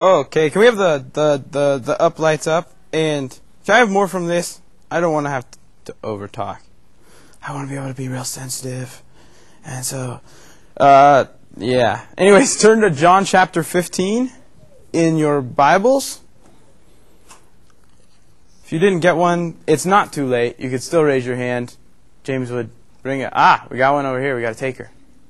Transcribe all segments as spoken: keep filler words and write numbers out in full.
Okay, can we have the, the, the, the up lights up? And can I have more from this? I don't want to have to over talk. I want to be able to be real sensitive. And so, uh, yeah. Anyways, turn to John chapter fifteen in your Bibles. If you didn't get one, it's not too late. You could still raise your hand. James would bring it. Ah, we got one over here. We got a taker.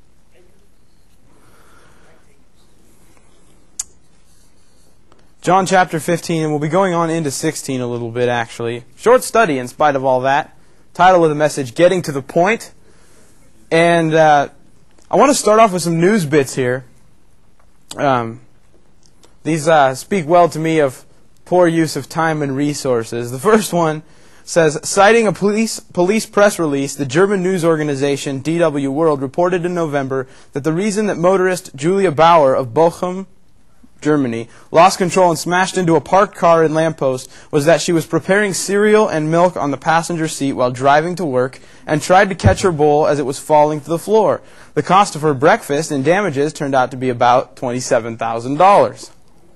John chapter fifteen, and we'll be going on into sixteen a little bit, actually. Short study in spite of all that. Title of the message, Getting to the Point. And uh, I want to start off with some news bits here. Um, these uh, speak well to me of poor use of time and resources. The first one says, citing a police police press release, the German news organization D W World reported in November that the reason that motorist Julia Bauer of Bochum, Germany, lost control and smashed into a parked car and lamppost was that she was preparing cereal and milk on the passenger seat while driving to work and tried to catch her bowl as it was falling to the floor. The cost of her breakfast and damages turned out to be about twenty-seven thousand dollars.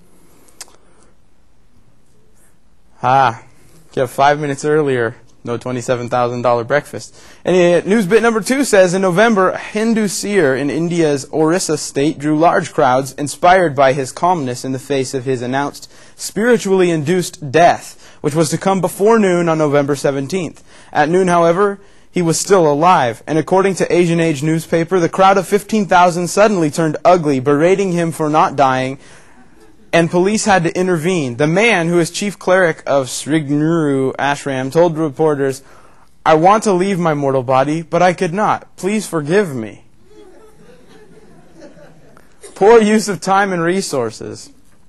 Ah, you have five minutes earlier, no twenty-seven thousand dollars breakfast. And news bit number two says, in November, a Hindu seer in India's Orissa state drew large crowds, inspired by his calmness in the face of his announced spiritually induced death, which was to come before noon on November seventeenth. At noon, however, he was still alive, and according to Asian Age newspaper, the crowd of fifteen thousand suddenly turned ugly, berating him for not dying, and police had to intervene. The man, who is chief cleric of Srignuru Ashram, told reporters, "I want to leave my mortal body, but I could not. Please forgive me." Poor use of time and resources.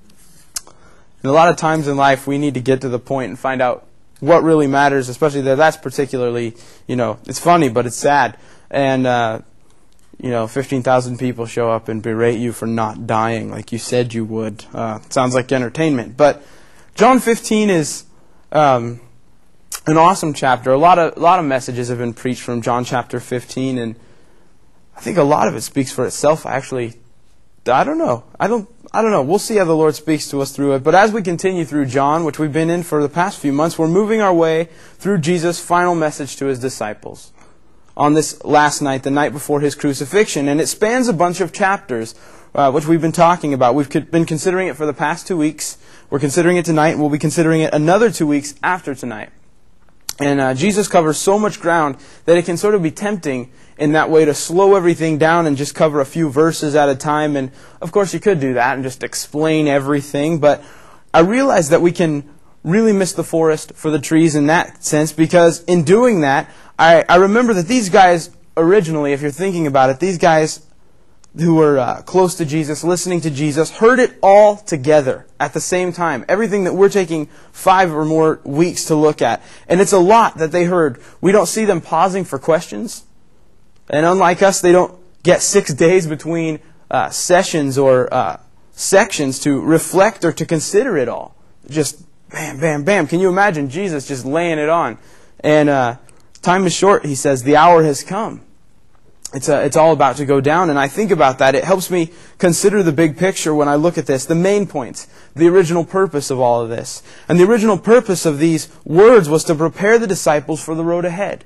And a lot of times in life, we need to get to the point and find out what really matters, especially that that's particularly, you know, it's funny, but it's sad. And, uh, you know, fifteen thousand people show up and berate you for not dying like you said you would. Uh, sounds like entertainment. But John fifteen is um, an awesome chapter. A lot of a lot of messages have been preached from John chapter fifteen, and I think a lot of it speaks for itself. Actually, I don't know. I don't. I don't know. We'll see how the Lord speaks to us through it. But as we continue through John, which we've been in for the past few months, we're moving our way through Jesus' final message to his disciples on this last night, the night before his crucifixion. And it spans a bunch of chapters, uh, which we've been talking about. We've been considering it for the past two weeks. We're considering it tonight, and we'll be considering it another two weeks after tonight. And uh, Jesus covers so much ground that it can sort of be tempting in that way to slow everything down and just cover a few verses at a time. And of course you could do that and just explain everything. But I realize that we can really miss the forest for the trees in that sense, because in doing that, I, I remember that these guys originally, if you're thinking about it, these guys who were uh, close to Jesus, listening to Jesus, heard it all together at the same time. Everything that we're taking five or more weeks to look at. And it's a lot that they heard. We don't see them pausing for questions. And unlike us, they don't get six days between uh, sessions or uh, sections to reflect or to consider it all. Just bam, bam, bam. Can you imagine Jesus just laying it on? And uh, time is short, he says. The hour has come. It's a, it's all about to go down. And I think about that. It helps me consider the big picture when I look at this. The main points. The original purpose of all of this. And the original purpose of these words was to prepare the disciples for the road ahead.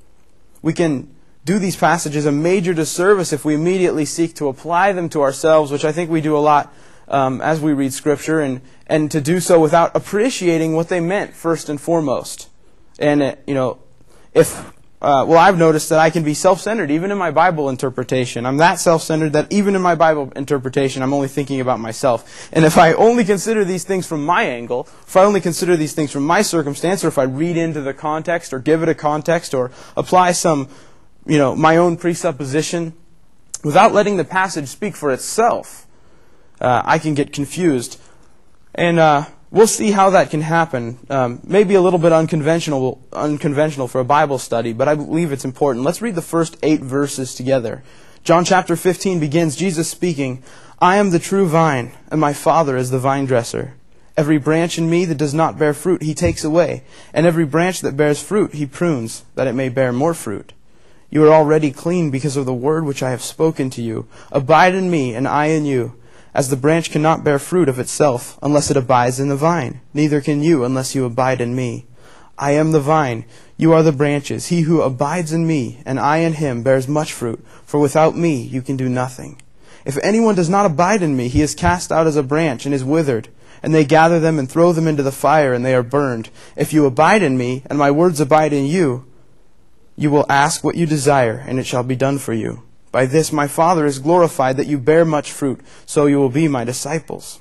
We can do these passages a major disservice if we immediately seek to apply them to ourselves, which I think we do a lot um, as we read Scripture, and, and to do so without appreciating what they meant first and foremost. And, uh, you know, if, uh, well, I've noticed that I can be self-centered even in my Bible interpretation. I'm that self-centered that even in my Bible interpretation, I'm only thinking about myself. And if I only consider these things from my angle, if I only consider these things from my circumstance, or if I read into the context or give it a context or apply some, you know, my own presupposition, without letting the passage speak for itself, uh, I can get confused. And uh, we'll see how that can happen. Um, maybe a little bit unconventional, unconventional for a Bible study, but I believe it's important. Let's read the first eight verses together. John chapter fifteen begins, Jesus speaking, "I am the true vine, and my Father is the vine dresser. Every branch in me that does not bear fruit, he takes away, and every branch that bears fruit, he prunes, that it may bear more fruit. You are already clean because of the word which I have spoken to you. Abide in me, and I in you. As the branch cannot bear fruit of itself unless it abides in the vine, neither can you unless you abide in me. I am the vine, you are the branches. He who abides in me, and I in him, bears much fruit, for without me you can do nothing. If anyone does not abide in me, he is cast out as a branch and is withered, and they gather them and throw them into the fire, and they are burned. If you abide in me, and my words abide in you, you will ask what you desire, and it shall be done for you. By this my Father is glorified, that you bear much fruit, so you will be my disciples.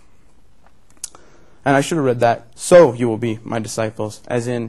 And I should have read that, so you will be my disciples, as in,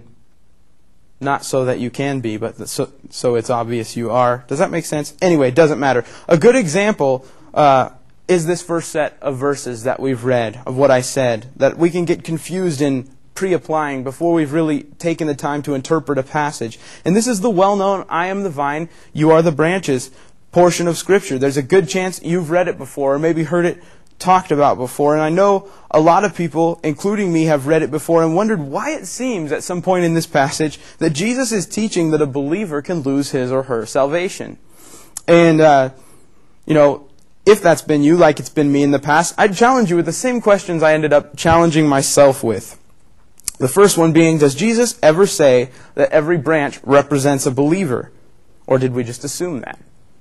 not so that you can be, but so, so it's obvious you are. Does that make sense? Anyway, it doesn't matter. A good example uh, is this first set of verses that we've read, of what I said, that we can get confused in pre-applying before we've really taken the time to interpret a passage. And this is the well-known, I am the vine, you are the branches portion of Scripture. There's a good chance you've read it before, or maybe heard it talked about before. And I know a lot of people, including me, have read it before and wondered why it seems at some point in this passage that Jesus is teaching that a believer can lose his or her salvation. And, uh, you know, if that's been you, like it's been me in the past, I'd challenge you with the same questions I ended up challenging myself with. The first one being, does Jesus ever say that every branch represents a believer? Or did we just assume that?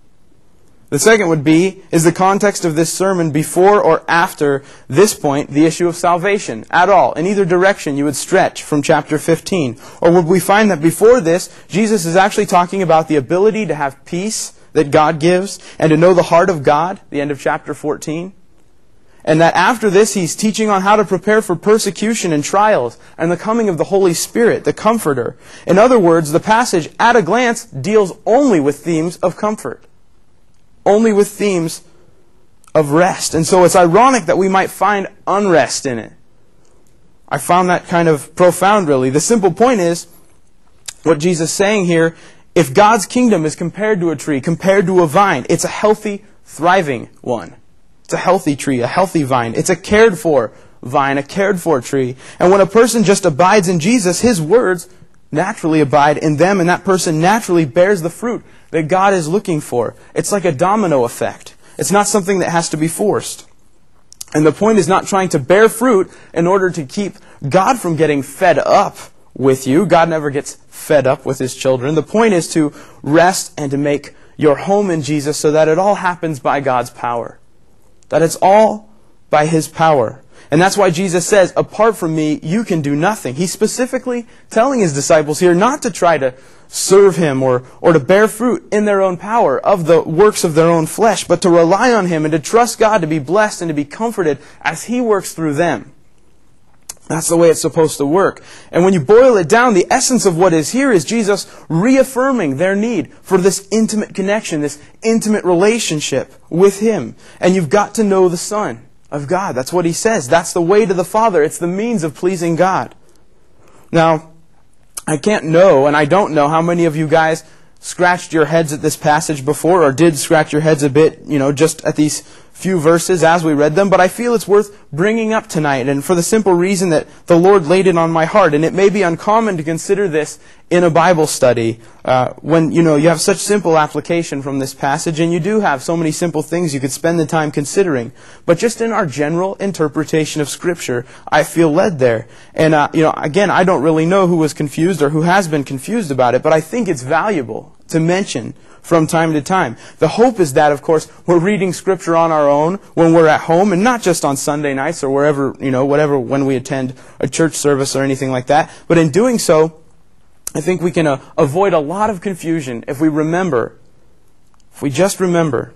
The second would be, is the context of this sermon before or after this point the issue of salvation at all? In either direction you would stretch from chapter fifteen. Or would we find that before this, Jesus is actually talking about the ability to have peace that God gives and to know the heart of God, the end of chapter fourteen? And that after this, he's teaching on how to prepare for persecution and trials and the coming of the Holy Spirit, the Comforter. In other words, the passage at a glance deals only with themes of comfort. Only with themes of rest. And so it's ironic that we might find unrest in it. I found that kind of profound, really. The simple point is, what Jesus is saying here, if God's kingdom is compared to a tree, compared to a vine, it's a healthy, thriving one. It's a healthy tree, a healthy vine. It's a cared for vine, a cared for tree. And when a person just abides in Jesus, His words naturally abide in them, and that person naturally bears the fruit that God is looking for. It's like a domino effect. It's not something that has to be forced. And the point is not trying to bear fruit in order to keep God from getting fed up with you. God never gets fed up with His children. The point is to rest and to make your home in Jesus so that it all happens by God's power. That it's all by His power. And that's why Jesus says, apart from me, you can do nothing. He's specifically telling His disciples here not to try to serve Him or, or to bear fruit in their own power of the works of their own flesh, but to rely on Him and to trust God to be blessed and to be comforted as He works through them. That's the way it's supposed to work. And when you boil it down, the essence of what is here is Jesus reaffirming their need for this intimate connection, this intimate relationship with Him. And you've got to know the Son of God. That's what He says. That's the way to the Father. It's the means of pleasing God. Now, I can't know, and I don't know how many of you guys scratched your heads at this passage before, or did scratch your heads a bit, you know, just at these few verses as we read them, but I feel it's worth bringing up tonight, and for the simple reason that the Lord laid it on my heart. And it may be uncommon to consider this in a Bible study uh, when, you know, you have such simple application from this passage, and you do have so many simple things you could spend the time considering. But just in our general interpretation of Scripture, I feel led there. And, uh, you know, again, I don't really know who was confused or who has been confused about it, but I think it's valuable to mention from time to time. The hope is that, of course, we're reading Scripture on our own when we're at home, and not just on Sunday nights or wherever, you know, whatever, when we attend a church service or anything like that. But in doing so, I think we can uh, avoid a lot of confusion if we remember, if we just remember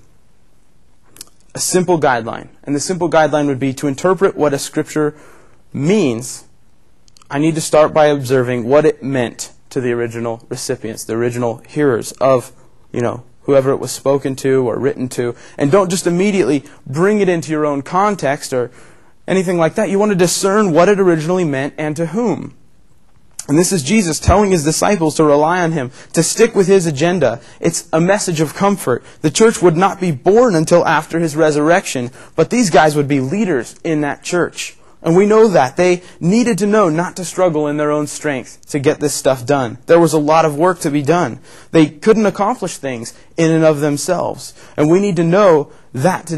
a simple guideline. And the simple guideline would be to interpret what a Scripture means. I need to start by observing what it meant to the original recipients, the original hearers of, you know, whoever it was spoken to or written to. And don't just immediately bring it into your own context or anything like that. You want to discern what it originally meant and to whom. And this is Jesus telling His disciples to rely on Him, to stick with His agenda. It's a message of comfort. The church would not be born until after His resurrection, but these guys would be leaders in that church. And we know that. They needed to know not to struggle in their own strength to get this stuff done. There was a lot of work to be done. They couldn't accomplish things in and of themselves. And we need to know that today.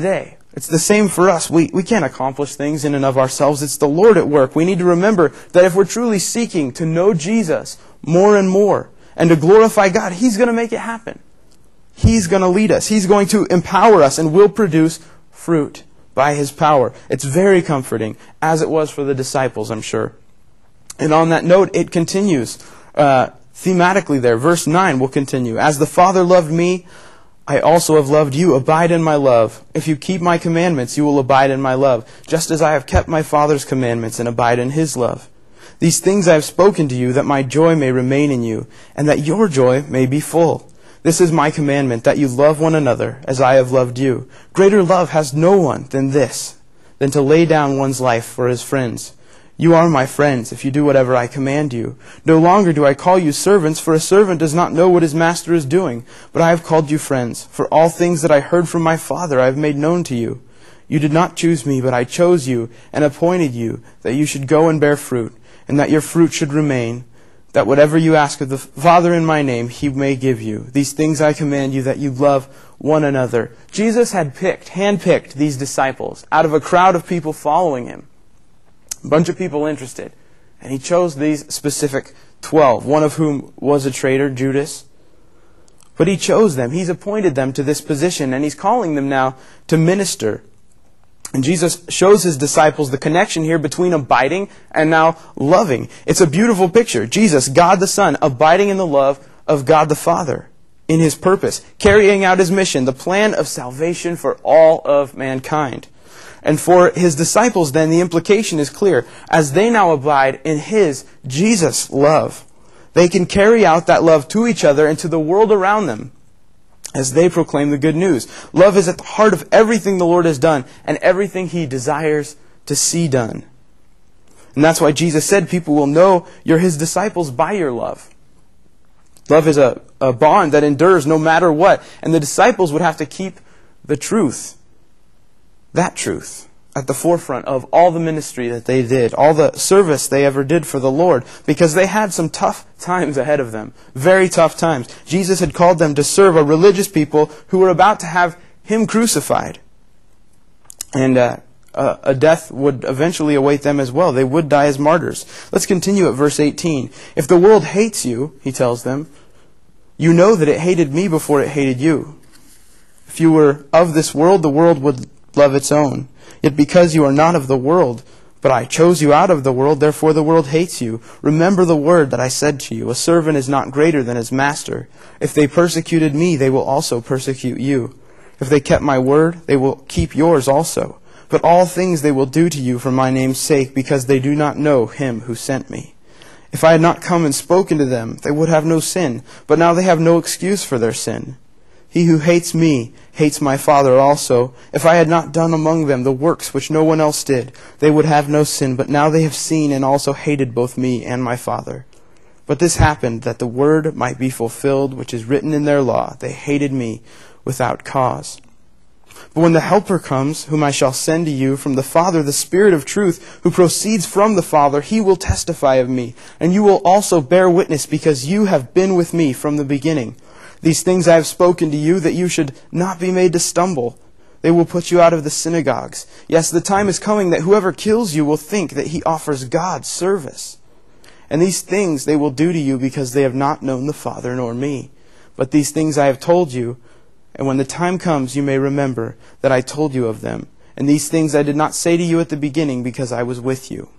It's the same for us. We, we can't accomplish things in and of ourselves. It's the Lord at work. We need to remember that if we're truly seeking to know Jesus more and more and to glorify God, He's going to make it happen. He's going to lead us. He's going to empower us and will produce fruit by His power. It's very comforting, as it was for the disciples, I'm sure. And on that note, it continues uh, thematically there. Verse nine will continue. As the Father loved me, I also have loved you. Abide in my love. If you keep my commandments, you will abide in my love, just as I have kept my Father's commandments and abide in His love. These things I have spoken to you, that my joy may remain in you, and that your joy may be full. This is my commandment, that you love one another as I have loved you. Greater love has no one than this, than to lay down one's life for his friends. You are my friends if you do whatever I command you. No longer do I call you servants, for a servant does not know what his master is doing. But I have called you friends, for all things that I heard from my Father I have made known to you. You did not choose me, but I chose you and appointed you, that you should go and bear fruit, and that your fruit should remain, that whatever you ask of the Father in my name, He may give you. These things I command you, that you love one another. Jesus had picked, handpicked these disciples out of a crowd of people following Him. A bunch of people interested. And He chose these specific twelve, one of whom was a traitor, Judas. But He chose them. He's appointed them to this position, and He's calling them now to minister. And Jesus shows His disciples the connection here between abiding and now loving. It's a beautiful picture. Jesus, God the Son, abiding in the love of God the Father, in His purpose, carrying out His mission, the plan of salvation for all of mankind. And for His disciples, then, the implication is clear. As they now abide in His, Jesus' love, they can carry out that love to each other and to the world around them as they proclaim the good news. Love is at the heart of everything the Lord has done and everything He desires to see done. And that's why Jesus said people will know you're His disciples by your love. Love is a, a bond that endures no matter what. And the disciples would have to keep the truth, that truth, at the forefront of all the ministry that they did, all the service they ever did for the Lord, because they had some tough times ahead of them, very tough times. Jesus had called them to serve a religious people who were about to have Him crucified. And uh, a, a death would eventually await them as well. They would die as martyrs. Let's continue at verse eighteen. If the world hates you, He tells them, you know that it hated me before it hated you. If you were of this world, the world would love its own. Yet because you are not of the world, but I chose you out of the world, therefore the world hates you. Remember the word that I said to you, a servant is not greater than his master. If they persecuted me, they will also persecute you. If they kept my word, they will keep yours also. But all things they will do to you for my name's sake, because they do not know Him who sent me. If I had not come and spoken to them, they would have no sin, but now they have no excuse for their sin. He who hates me hates my Father also. If I had not done among them the works which no one else did, they would have no sin. But now they have seen and also hated both me and my Father. But this happened that the word might be fulfilled, which is written in their law. They hated me without cause. But when the Helper comes, whom I shall send to you from the Father, the Spirit of truth, who proceeds from the Father, He will testify of me. And you will also bear witness, because you have been with me from the beginning. These things I have spoken to you, that you should not be made to stumble. They will put you out of the synagogues. Yes, the time is coming that whoever kills you will think that he offers God service. And these things they will do to you, because they have not known the Father nor me. But these things I have told you, and when the time comes you may remember that I told you of them. And these things I did not say to you at the beginning, because I was with you.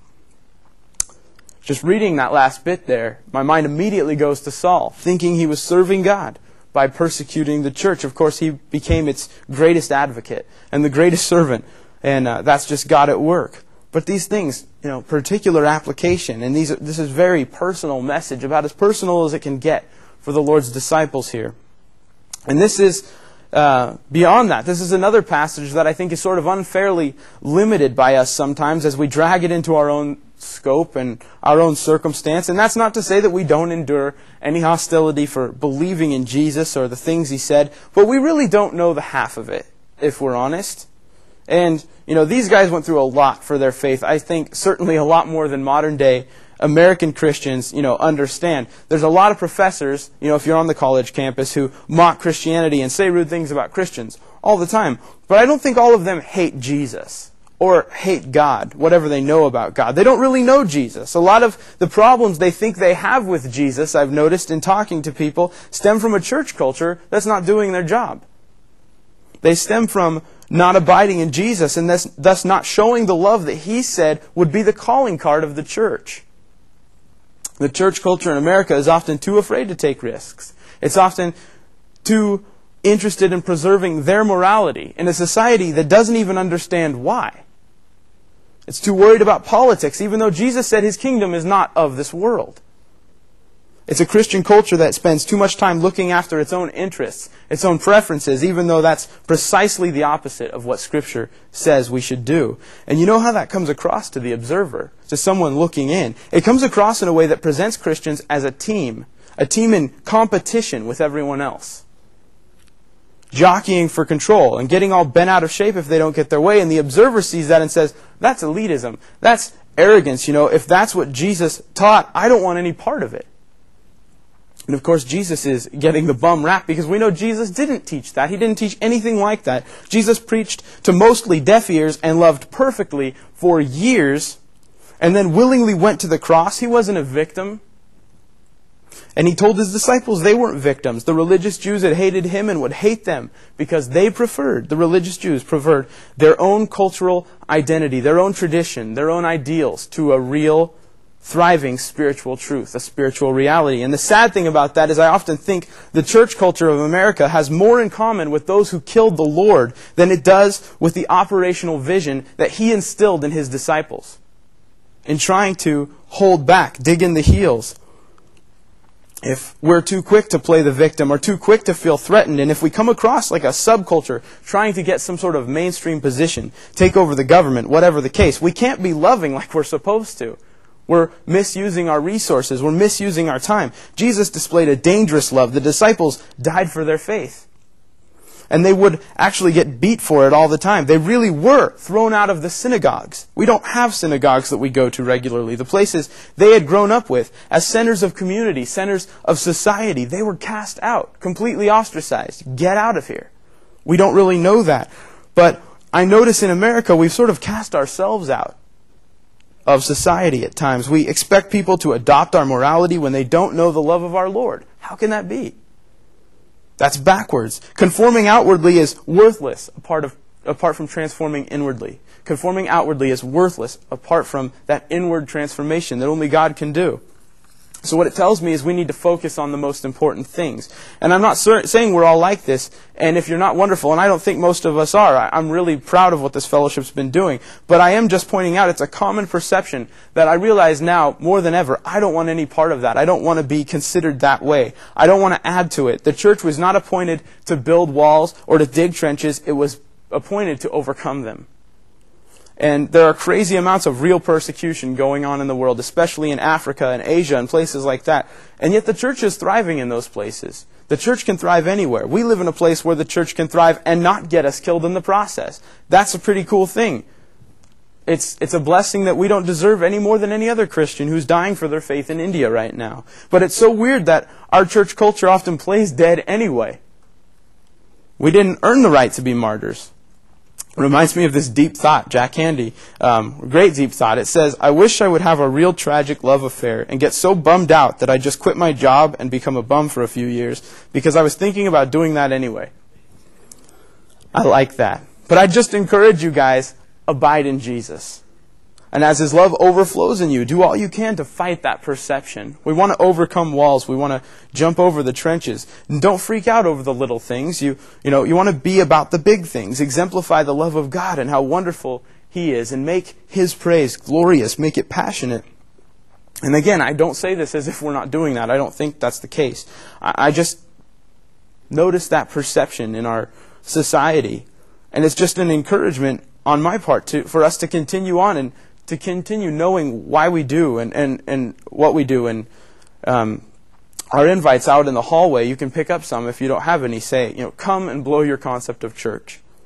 Just reading that last bit there, my mind immediately goes to Saul, thinking he was serving God by persecuting the church. Of course, he became its greatest advocate and the greatest servant, and uh, that's just God at work. But these things, you know, particular application, and these this is very personal message, about as personal as it can get for the Lord's disciples here. And this is uh, beyond that. This is another passage that I think is sort of unfairly limited by us sometimes as we drag it into our own scope and our own circumstance. And that's not to say that we don't endure any hostility for believing in Jesus or the things He said, but we really don't know the half of it, if we're honest. And, you know, these guys went through a lot for their faith. I think certainly a lot more than modern day American Christians, you know, understand. There's a lot of professors, you know, if you're on the college campus, who mock Christianity and say rude things about Christians. all the time. But I don't think all of them hate Jesus or hate God, whatever they know about God. They don't really know Jesus. A lot of the problems they think they have with Jesus, I've noticed in talking to people, stem from a church culture that's not doing their job. They stem from not abiding in Jesus and thus, thus not showing the love that He said would be the calling card of the church. The church culture in America is often too afraid to take risks. It's often too interested in preserving their morality in a society that doesn't even understand why. It's too worried about politics, even though Jesus said His kingdom is not of this world. It's a Christian culture that spends too much time looking after its own interests, its own preferences, even though that's precisely the opposite of what Scripture says we should do. And you know how that comes across to the observer, to someone looking in. It comes across in a way that presents Christians as a team, a team in competition with everyone else, jockeying for control and getting all bent out of shape if they don't get their way. And the observer sees that and says, that's elitism. That's arrogance. You know, if that's what Jesus taught, I don't want any part of it. And of course, Jesus is getting the bum rap because we know Jesus didn't teach that. He didn't teach anything like that. Jesus preached to mostly deaf ears and loved perfectly for years and then willingly went to the cross. He wasn't a victim. And He told His disciples they weren't victims. The religious Jews had hated Him and would hate them because they preferred, the religious Jews preferred their own cultural identity, their own tradition, their own ideals to a real, thriving spiritual truth, a spiritual reality. And the sad thing about that is I often think the church culture of America has more in common with those who killed the Lord than it does with the operational vision that He instilled in His disciples in trying to hold back, dig in the heels. If we're too quick to play the victim or too quick to feel threatened, and if we come across like a subculture trying to get some sort of mainstream position, take over the government, whatever the case, we can't be loving like we're supposed to. We're misusing our resources. We're misusing our time. Jesus displayed a dangerous love. The disciples died for their faith. And they would actually get beat for it all the time. They really were thrown out of the synagogues. We don't have synagogues that we go to regularly. The places they had grown up with as centers of community, centers of society, they were cast out, completely ostracized. Get out of here. We don't really know that. But I notice in America we've sort of cast ourselves out of society at times. We expect people to adopt our morality when they don't know the love of our Lord. How can that be? That's backwards. Conforming outwardly is worthless apart, of, apart from transforming inwardly. Conforming outwardly is worthless apart from that inward transformation that only God can do. So what it tells me is we need to focus on the most important things. And I'm not saying we're all like this, and if you're not, wonderful, and I don't think most of us are. I'm really proud of what this fellowship's been doing. But I am just pointing out it's a common perception that I realize now, more than ever, I don't want any part of that. I don't want to be considered that way. I don't want to add to it. The church was not appointed to build walls or to dig trenches. It was appointed to overcome them. And there are crazy amounts of real persecution going on in the world, especially in Africa and Asia and places like that. And yet the church is thriving in those places. The church can thrive anywhere. We live in a place where the church can thrive and not get us killed in the process. That's a pretty cool thing. It's, it's a blessing that we don't deserve any more than any other Christian who's dying for their faith in India right now. But it's so weird that our church culture often plays dead anyway. We didn't earn the right to be martyrs. It reminds me of this deep thought, Jack Handey, um, great deep thought. It says, I wish I would have a real tragic love affair and get so bummed out that I just quit my job and become a bum for a few years because I was thinking about doing that anyway. I like that. But I just encourage you guys, abide in Jesus. And as His love overflows in you, do all you can to fight that perception. We want to overcome walls. We want to jump over the trenches. And don't freak out over the little things. You, you know, you want to be about the big things. Exemplify the love of God and how wonderful He is. And make His praise glorious. Make it passionate. And again, I don't say this as if we're not doing that. I don't think that's the case. I, I just notice that perception in our society. And it's just an encouragement on my part to, for us to continue on and to continue knowing why we do and, and, and what we do. And um, our invites out in the hallway, you can pick up some if you don't have any. Say, you know, come and blow your concept of church.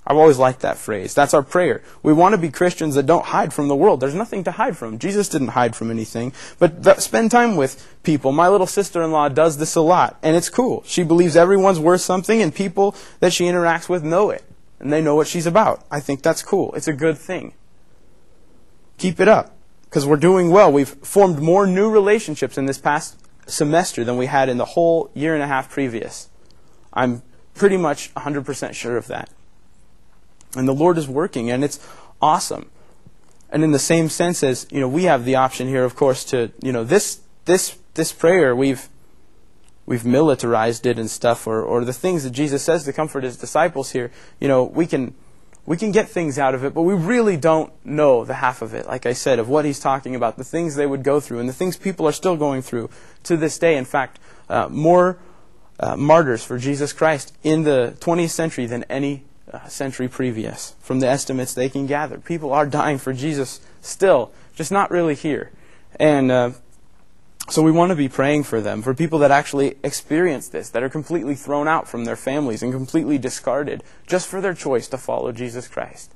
I've always liked that phrase. That's our prayer. We want to be Christians that don't hide from the world. There's nothing to hide from. Jesus didn't hide from anything. But th- spend time with people. My little sister-in-law does this a lot, and it's cool. She believes everyone's worth something, and people that she interacts with know it. And they know what she's about. I think that's cool. It's a good thing. Keep it up, because we're doing well. We've formed more new relationships in this past semester than we had in the whole year and a half previous. I'm pretty much one hundred percent sure of that. And the Lord is working, and it's awesome. And in the same sense as, you know, we have the option here, of course, to, you know, this this this prayer, we've we've militarized it and stuff, or or the things that Jesus says to comfort his disciples here, you know, we can we can get things out of it, but we really don't know the half of it, like I said, of what he's talking about, the things they would go through, and the things people are still going through to this day. In fact, uh, more uh, martyrs for Jesus Christ in the twentieth century than any Uh, century previous, from the estimates they can gather. People are dying for Jesus still, just not really here. And uh, so we want to be praying for them, for people that actually experience this, that are completely thrown out from their families and completely discarded just for their choice to follow Jesus Christ.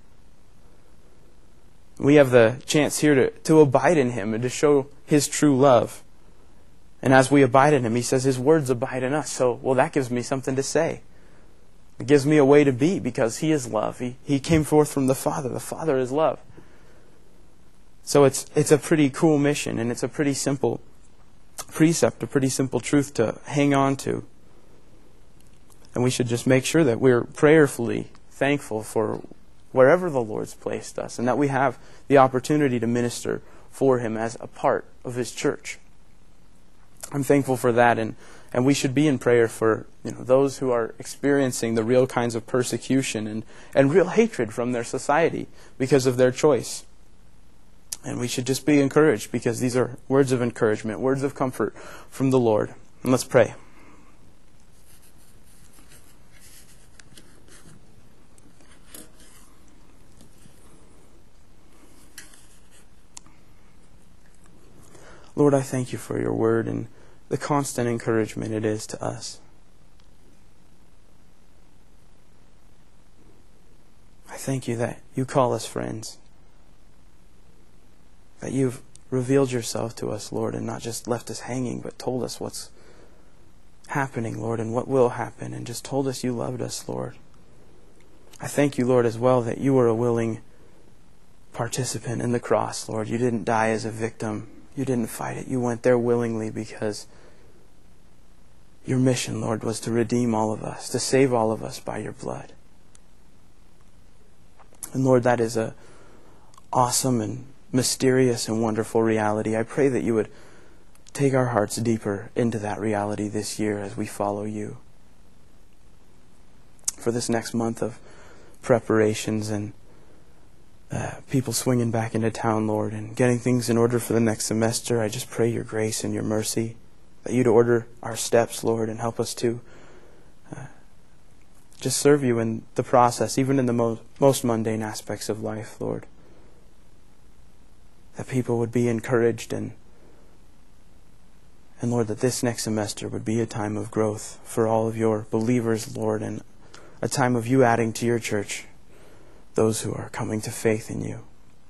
We have the chance here to, to abide in Him and to show His true love. And as we abide in Him, He says His words abide in us. So, well, that gives me something to say. It gives me a way to be, because He is love. He He came forth from the Father. The Father is love. So it's it's a pretty cool mission, and it's a pretty simple precept, a pretty simple truth to hang on to. And we should just make sure that we're prayerfully thankful for wherever the Lord's placed us, and that we have the opportunity to minister for Him as a part of His church. I'm thankful for that, and And we should be in prayer for, you know, those who are experiencing the real kinds of persecution and, and real hatred from their society because of their choice. And we should just be encouraged, because these are words of encouragement, words of comfort from the Lord. And let's pray. Lord, I thank You for Your word and the constant encouragement it is to us. I thank You that You call us friends, that You've revealed Yourself to us, Lord, and not just left us hanging, but told us what's happening, Lord, and what will happen, and just told us You loved us, Lord. I thank You, Lord, as well, that You were a willing participant in the cross, Lord. You didn't die as a victim. You didn't fight it. You went there willingly, because Your mission, Lord, was to redeem all of us, to save all of us by Your blood. And Lord, that is a awesome and mysterious and wonderful reality. I pray that You would take our hearts deeper into that reality this year as we follow You. For this next month of preparations and uh, people swinging back into town, Lord, and getting things in order for the next semester, I just pray Your grace and Your mercy, that You'd order our steps, Lord, and help us to uh, just serve You in the process, even in the mo- most mundane aspects of life, Lord. That people would be encouraged, and, and Lord, that this next semester would be a time of growth for all of Your believers, Lord, and a time of You adding to Your church those who are coming to faith in You.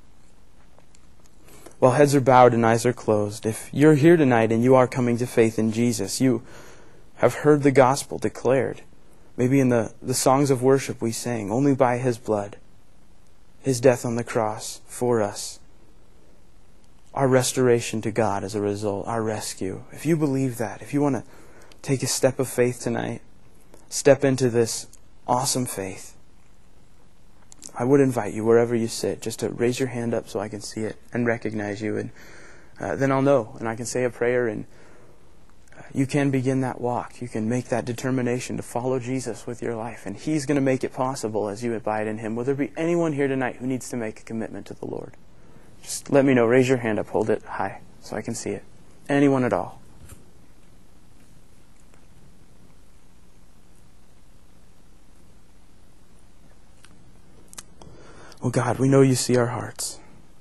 While heads are bowed and eyes are closed, if you're here tonight and you are coming to faith in Jesus, you have heard the gospel declared, maybe in the, the songs of worship we sang, only by His blood, His death on the cross for us, our restoration to God as a result, our rescue. If you believe that, if you want to take a step of faith tonight, step into this awesome faith, I would invite you, wherever you sit, just to raise your hand up so I can see it and recognize you. And uh, then I'll know, and I can say a prayer, and uh, you can begin that walk. You can make that determination to follow Jesus with your life. And He's going to make it possible as you abide in Him. Will there be anyone here tonight who needs to make a commitment to the Lord? Just let me know. Raise your hand up. Hold it high so I can see it. Anyone at all? Oh God, we know You see our hearts.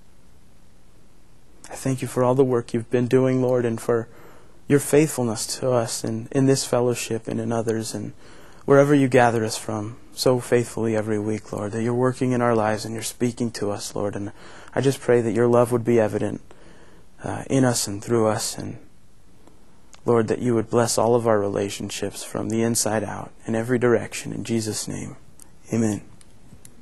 I thank You for all the work You've been doing, Lord, and for Your faithfulness to us in, in this fellowship and in others. And wherever you gather us from so faithfully every week, Lord, that you're working in our lives and you're speaking to us, Lord. And I just pray that your love would be evident uh, in us and through us. And Lord, that you would bless all of our relationships from the inside out in every direction. In Jesus' name, amen.